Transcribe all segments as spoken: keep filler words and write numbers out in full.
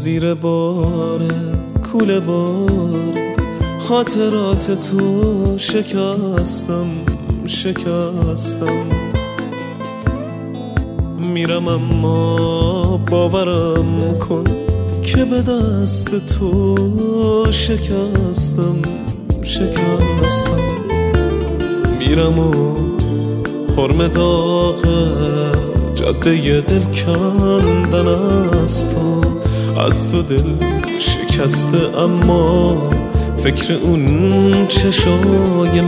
زیر بار کوله بار خاطرات تو شکستم شکستم میرم اما باورم کن که به دست تو شکستم شکستم میرم و حرم داغ جاده دل کندن از تو از تو دل شکسته اما فکر اون چشای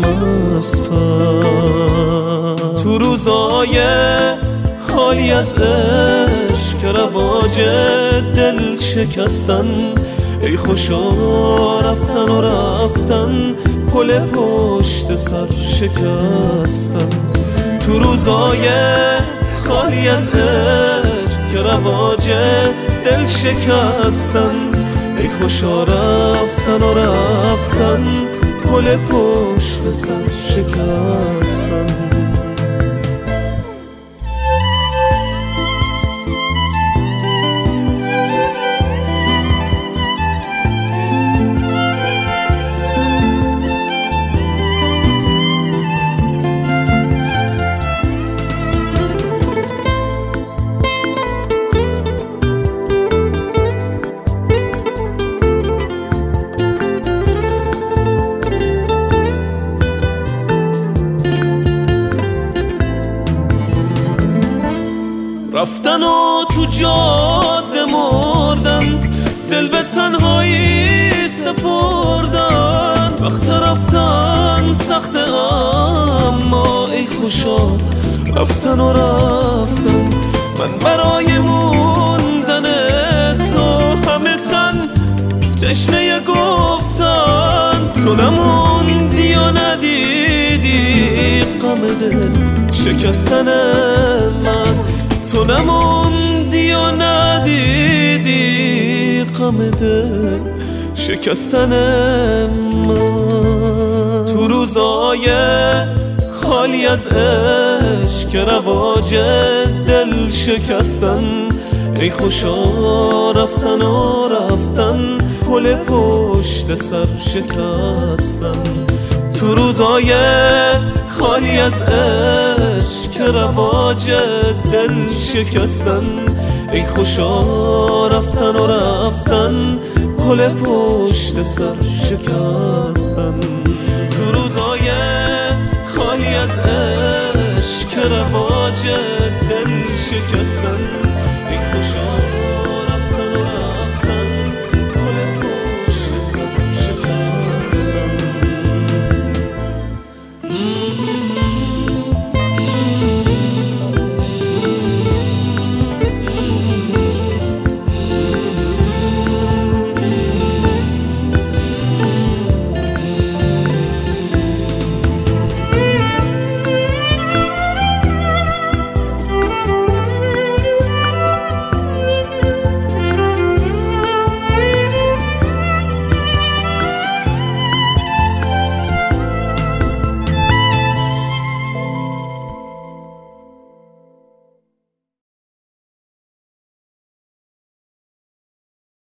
مستم تو روزای خالی از عشق که رواج دل شکستن ای خوشا رفتن و رفتن پل پشت سر شکستن تو روزای خالی از عشق که رواج دل شکستن ای خوشا رفتن و رفتن پل پشت سر شکستن رفتن و تو جاده مردن دل به تنهایی سپردن وقت رفتن سخته اما ای خوشا رفتن و رفتن من برای موندن تو همه تن تشنه گفتن تو نموندی و ندیدی غم دل شکستن من تو نموندی و ندیدی غم دل شکستن من تو روزای خالی از عشق که رواج دل شکستن ای خوشا رفتن و رفتن پل پشت سر شکستن تو روزای خالی از عشق که رواج دل شکستن ای خوشا رفتن و رفتن پل پشت سر شکستن تو روزای خالی از عشق که رواج دل شکستن